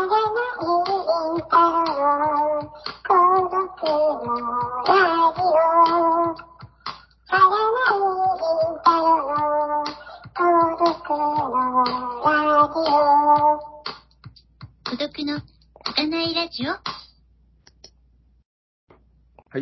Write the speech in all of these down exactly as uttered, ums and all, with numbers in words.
の開かないラジオ。 はい、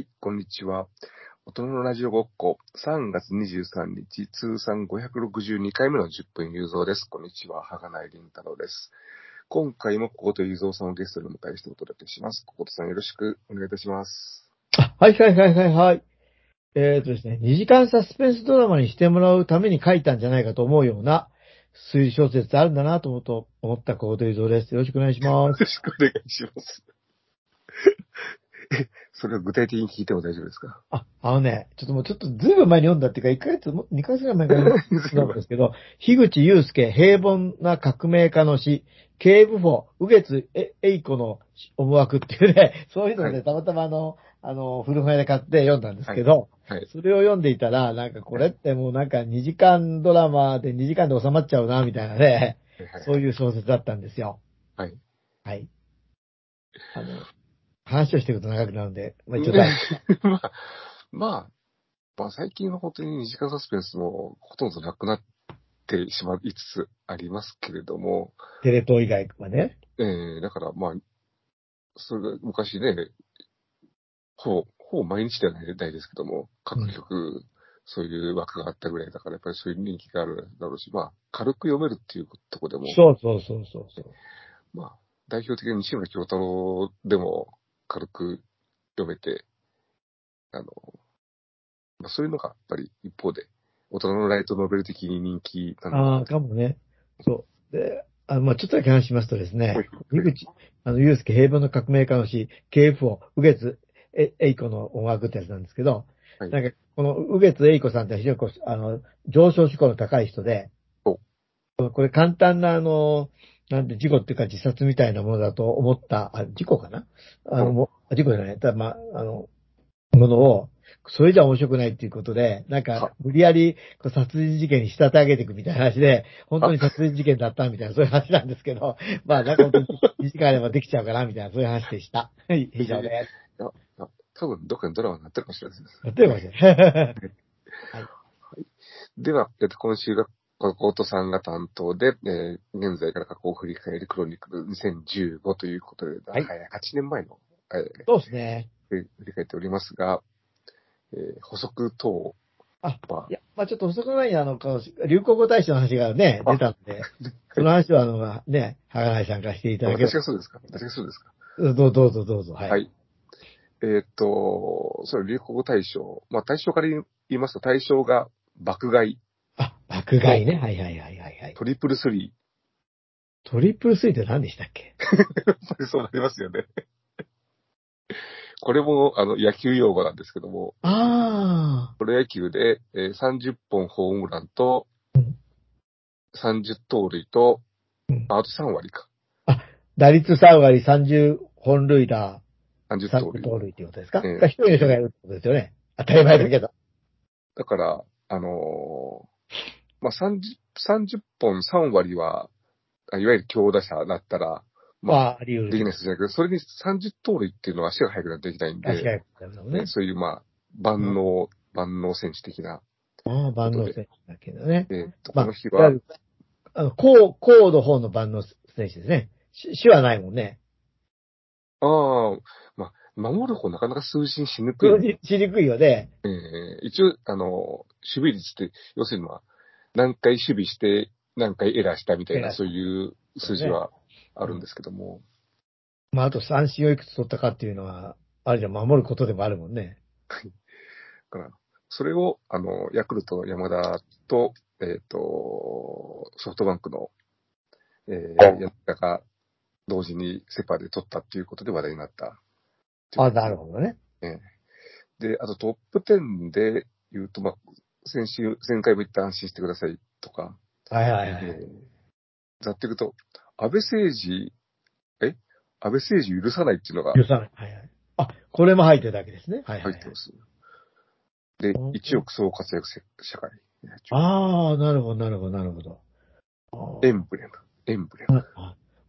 こんにちは。大人のラジオごっこ、さんがつにじゅうさんにち、通算ごひゃくろくじゅうにかいめのじゅっぷん有造です。こんにちは、はがないりんたろうです。今回もここと有造さんをゲストにお迎えしてお届けします。こことさんよろしくお願いいたします。 はいはいはいはいはい。えーとですね、にじかんサスペンスドラマにしてもらうために書いたんじゃないかと思うような推理小説ってあるんだなと思うと思ったここと有造です。よろしくお願いします。 よろしくお願いします。え、それを具体的に聞いても大丈夫ですか？ あ、あのね、ちょっともうちょっとずいぶん前に読んだっていうか、いっかげつも、にかげつぐらい前から読んだんですけど、樋口祐介平凡な革命家の詩、警部補、右月栄子の思惑っていうね、そういうので、 はい、 たまたまあの、あの、古本屋で買って読んだんですけど、 はいはい、 それを読んでいたら、なんかこれってもうなんかにじかんドラマでにじかんで収まっちゃうな、みたいなね、 はいはい、 そういう小説だったんですよ。 はい。 はい。あの、話をしていくと長くなるんで、まあ一応大まあ、まあ、まあ最近は本当ににじかんサスペンスもほとんどなくなってしまいつつありますけれども、 テレ東以外はね。 えー、だからまあ、それが昔ね、ほぼ、ほぼ毎日ではないですけども、各局、そういう枠があったぐらいだから、やっぱりそういう人気があるだろうし、まあ、軽く読めるっていうところでも、 そうそうそうそうそう。 まあ、代表的な西村京太郎でも軽く読めて、あの、まあ、そういうのがやっぱり一方で、大人のライトノベル的に人気なのああ、 は、 かもね。そう。で、あの、まあ、ちょっとだけ話しますとですね、 ほいほい井口、あの、祐介平凡の革命家の詩、ケーエフオー、右月栄子の音楽ってやつなんですけど、 はい。 なんか、この右月栄子さんって非常にこう、あの、上昇志向の高い人で、 お、 これ簡単なあの、なんて事故っていうか自殺みたいなものだと思った、あ、事故かなあの、 お、 も事故じゃない。ただ、まあ、あの、ものを、それじゃ面白くないっていうことで、なんか、 は、 無理やりこう殺人事件に仕立て上げていくみたいな話で、本当あ、 に殺人事件だったみたいな、そういう話なんですけど、まあ、なんか本当ににじかんあればできちゃうかな、みたいな、そういう話でした。はい、 えー、 以上です。 いや、いや多分どっかにドラマになってるかもしれないです。 やってるかもしれない。はい。 では、えっと、今週が、コートさんが担当で、えー、現在から過去を振り返るクロニクルにせんじゅうごということで、 はい。 はい、はちねんまえの、えー、 そうですね。 振り返っておりますが、えー、補足等あ、 は、 いや、まあちょっと遅く前にあの、こう流行語大賞の話がね、出あ、 たんで、その話はあの、ね、はがないさんからしていただければ。 私がそうですか私がそうですかどうぞどうぞどうぞ、はい。 はい。えーっと、それ流行語大賞。まあ、大賞から言いますと、大賞が爆買いあ、爆買いね。はいはいはいはいはい。 トリプルスリトリプルスリーって何でしたっけ？ ー。やっぱりそうなりますよね。これも、あの、野球用語なんですけども、 ああ。 プロ野球で、えーさんじゅっぽんホームランと、 うん。 さんじゅう盗塁と、 うん。 あとさん割か。 あ、打率さん割さんじゅう本塁打、 さんじゅう盗さんじゅう塁。 盗塁っていうことですか？がえ一人の人がやるってことですよね。当たり前だけど。 だから、あのーまあ、さんじゅう、さんじゅっぽんさん割は、いわゆる強打者だったら、まあ、 まあ、あり得るできけど。 ない数字だけど、それにさんじゅう盗塁っていうのは足が速くないとできないんで、 足がやったのね。 えーそういう、まあ、万能、万能選手的なああ、 ことで、 万能選手だけどね。 えーっと、 まあ、 この日は、 いわゆる、あの、こう、こうの方の万能選手ですね。し死はないもんね。 ああ、まあ、守る方なかなか数字にしにくい。 数字しにくいよね。 えー一応、あの、守備率って、要するにまあ、何回守備して、何回エラーしたみたいな、 偉いそういう数字ね。 はあうん。 るんですけども、 まあ、あと三振をいくつ取ったかっていうのは、あれじゃ守ることでもあるもんね。 だから、それを、あの、ヤクルトの山田と、えっ、と、ソフトバンクの、えー、柳田が同時にセパで取ったっていうことで話題になったっていうあ、 ことですなるほどね。 ね。で、あとトップじゅうで言うと、まあ、先週、前回も言った安心してくださいとか、 はいはいはい。 えー、ざっていくと、安倍政治、え安倍政治許さないっていうのが許さない。はいはい。あ、これも入ってるだけですね。はいはいはい。 入ってます。で、一億総活躍社会。 ああ、なるほど、なるほど、なるほど。 エンブレム。エンブレム。 ああ、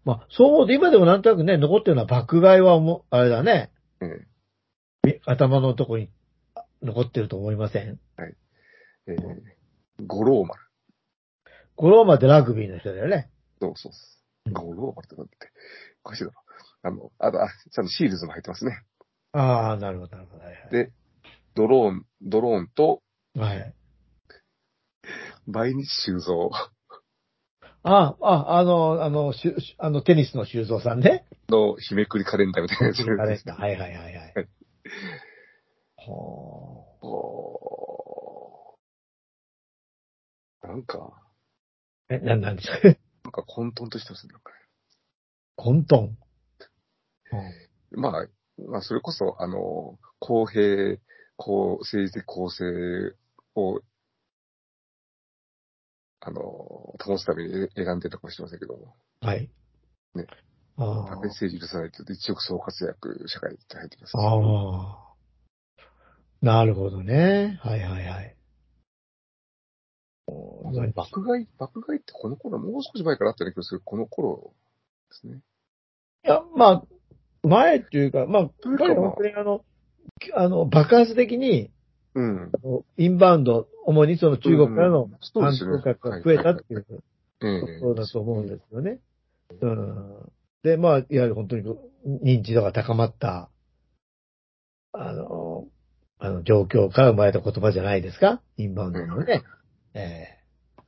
まあ、そうで、今でもなんとなくね、残ってるのは爆買いはもう、あれだね。 ええ頭のとこに残ってると思いません？ はい。えー、五郎丸。 五郎丸ってラグビーの人だよね。 そうそうそう。五郎丸ってなんだって。おかしいだろ。あの、あと、あ、ちゃんとシールズも入ってますね。 ああ、なるほど、なるほど。はいはい、 で、ドローン、ドローンと、 はい。 毎日修造ああ、あの、あの、しゅあの、テニスの修造さんね。 の日めくりカレンダーみたいなやつカレンダー。 ですけど。 はいはいはいはい。 はい。 ほおーなんか、 ー。え、なんなんですか？ なんか混沌としてますね。なんか混沌。うんねまあ、まあ、それこそ、あの、公平、こう、政治的公正を、あの、保つために選んでるのかもしれませんけども。 はい。 ね。ダメあ政治許さないと一億総活躍社会って入ってきます。 あ。ああ。なるほどね。はいはいはい。 あでも爆買い、爆買いってこの頃、もう少し前からあったような気がする。この頃ですね。 いや、まあ、前っていうか、まあ、やっぱり本というかまあ、 当にあの、あの、爆発的に、 うん。 インバウンド、主にその中国からのうん、そうですよね。 観光客がはい、 増えはい、はい。 たっていうええことだですよね。 と思うんですよね。うん。で、まあ、いわゆる本当に認知度が高まった、あの、あの、状況から生まれた言葉じゃないですか？インバウンはい、はい、はい。 ドのね。ええ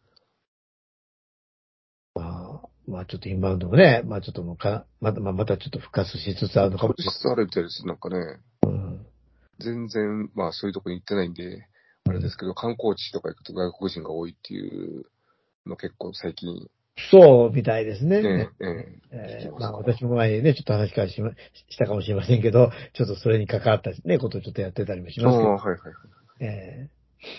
まあ、まあちょっとインバウンドもね、まあちょっともうか、また、まあまたちょっと復活しつつあるのかもしれない。 復活しつつあるみたいです。なんかね、 うん。 全然、まあそういうとこに行ってないんで、 うん、 あれですけど、観光地とか行くと外国人が多いっていうの結構最近、 そうみたいですね。 ええ、えええ、聞きえまあますから。 私も前にね、ちょっと話からしま、したかもしれませんけど、ちょっとそれに関わったね、ことをちょっとやってたりもしああ、 ますけど。 はい、はい、はい。 ええ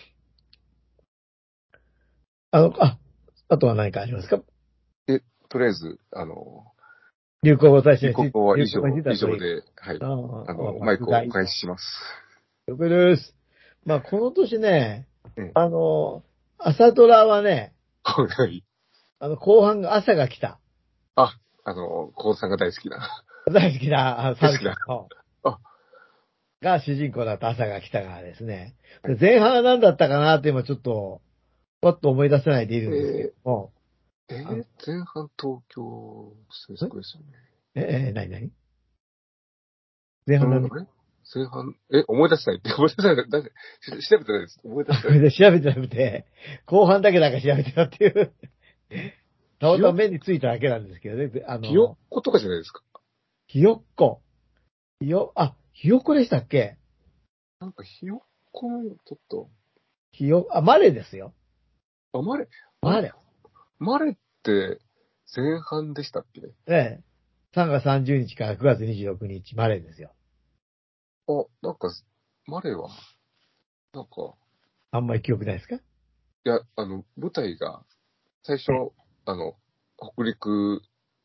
あの、あ、あとは何かありますか？ で、とりあえず、あの、 流行語大賞流行について、流行語につ語は以上、 いてはそれ。 以上で、はい。 ああ、 あの、 まあ、 マイクをお爆買い。 返しします。 了解です。まあ、この年ね、 ええ、 あの、朝ドラはね、 はい。 あの、後半が朝が来た。 あ、あの、コウさんが大好きな。 大好きな、あ大サル好きな。 キのあ、 が主人公だった朝が来たからですね。 はい。 で前半は何だったかなって今ちょっと、パッと思い出せないでいるんですけえども。 ー、えあのー、前半東京制作ですよね。 え、え、なになに前うん、 半なんで、 あれ前半、え、思い出せないって、思い出せない。だってし調べてないです。思い出せない。 調べてなくて、後半だけなんか調べてたっていう、 えたまひよ、 たま目についただけなんですけどね。であひよっの、 ことかじゃないですか。 ひよっこ。ひよ、あ、ひよっこでしたっけ？ なんかひよっこの、ちょっと、 ひよ、あ、マレですよ。 あ、マレ、あれマレ。 マレって前半でしたっけ？ ええ。さんがつさんじゅうにちからくがつにじゅうろくにち、マレですよ。 あ、なんか、マレは、なんか、 あんまり記憶ないですか？ いや、あの、舞台が、最初、 ええあの、北陸、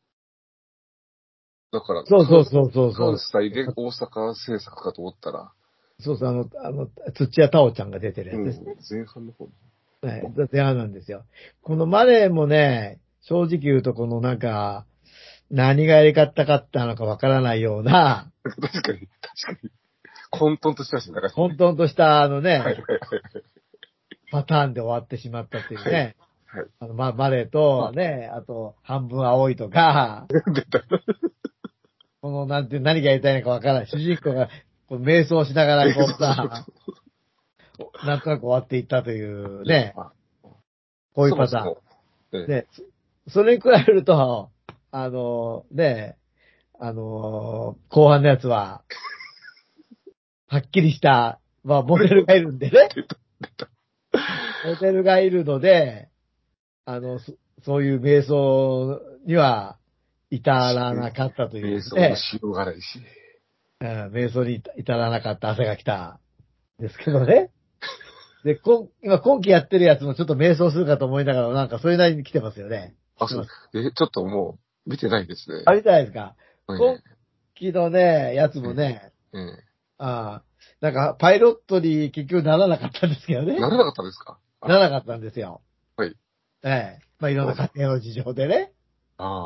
だから、関、 そうそうそうそうそ関う。 西で大阪制作かと思ったら、 そうそう、あの、あの、土屋太鳳ちゃんが出てるうん、 やつですね。 前半の方。 はい。前半なんですよ。このマレーもね、正直言うとこのなんか、何がやり方かったのかわからないような、 確かに、確かに。混沌としてましたね、だからね。 混沌としたあのはい、 ね、 はい、はい。 パターンで終わってしまったっていうはい、 ね。 はい。 あの、ま、マレーとあ、 ね、あと、半分青いとか、 出た。 この、なんて、何がやりたいのかわからない。主人公が、こう瞑想しながら、こうさ、なんとなく終わっていったといういや、 ね、 あ、 こういうパタそもそも、えーン。ね、そそれに比べると、あの、ね、あの、後半のやつは、はっきりした、まあ、モデルがいるんでね、 出た、出た。 モデルがいるので、あの、そ、そういう瞑想には至らなかったとい瞑うね、 想のしようがないし。 うん、瞑想に至らなかった朝が来たんですけどね。で、今、今今期やってるやつもちょっと瞑想するかと思いながら、なんかそれなりに来てますよね。知あ、そう。 ってます？ え、ちょっともう、見てないですね。 あれじゃないですか。今え期のね、やつえ、えもね、 え、ええ。 ああ、なんかパイロットに結局ならなかったんですけどね。 ならなかったですか？あ、 ならなかったんですよ。 はい。 ええ。まあいろんなそうだ。 家庭の事情でね。 ああ。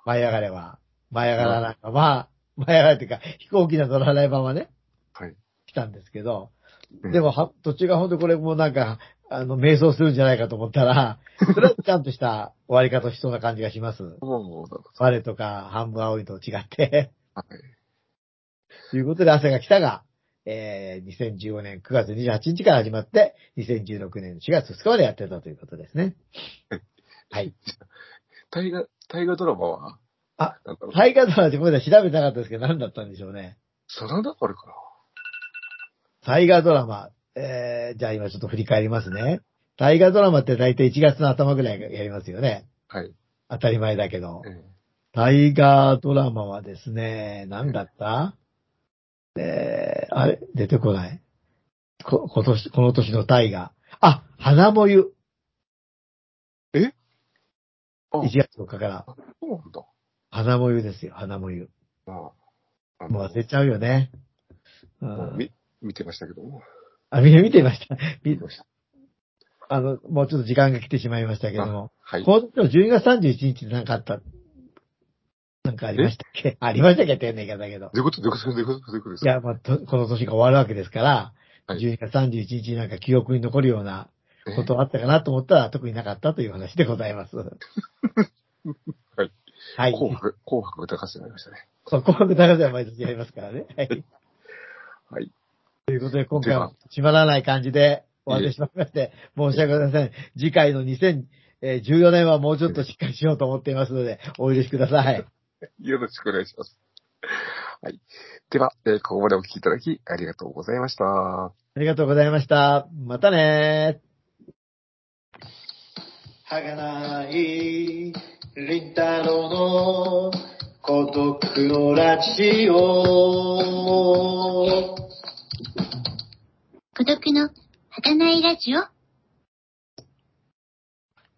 舞い上がれは。舞い上がらないまま、舞い上がれっていうか、飛行機の乗らないままね、 はい。 来たんですけど、 うんでもは、途中がほんとこれもうなんか、あの、迷走するんじゃないかと思ったら、それはちゃんとした終わり方しそうな感じがします。 そうだ。 我とか半分青いと違って。 はい。 ということで、朝が来たが、えー、にせんじゅうごねんくがつにじゅうはちにちから始まって、にせんじゅうろくねんしがつふつかまでやってたということですね。はい。 大河、大河ドラマはあ、 なんだろう。 大河ドラマって僕ら調べてなかったですけど、何だったんでしょうね。 真田丸かな。 大河ドラマ、えー、じゃあ今ちょっと振り返りますね。大河ドラマって大体いちがつの頭ぐらいやりますよね。 はい。 当たり前だけど。 え大河ドラマはですね、何だった、えー、あれ出てこない。こ、今年、この年の大河。あ、花もゆ。 ええあ、 いちがつとおかから。 そうなんだ。 花もゆですよ、花もゆ。 ああもう忘れちゃうよね。うもうん見、見てましたけども。 あ、みんな見てました。み見てました。 あの、もうちょっと時間が来てしまいましたけども。 はい。 この時のじゅうにがつさんじゅういちにちで何かあった、なんかありましたっけありましたっけって言うんだけどだけど。 どういうことどういうことどういうことどういうことですか？ いや、まあ、とこの年が終わるわけですから、 はいじゅうにがつさんじゅういちにちになんか記憶に残るようなえことあったかなと思ったら特になかったという話でございます。 はい。 はい。 紅白、紅白歌合戦がありましたね。 そう、紅白高瀬は毎年やりますからね。はい。 はい。 ということで、今回はでは、 閉まらない感じで終わってしまいまして、申し訳ございません。次回のにせんじゅうよねんはもうちょっとしっかりしようと思っていますので、お許しください。 よろしくお願いします。はい。では、えーここまでお聞きいただきありがとうございました。 ありがとうございました。またねー。はがないりんたろうの孤独のラジオ。 孤独の儚いラジオ。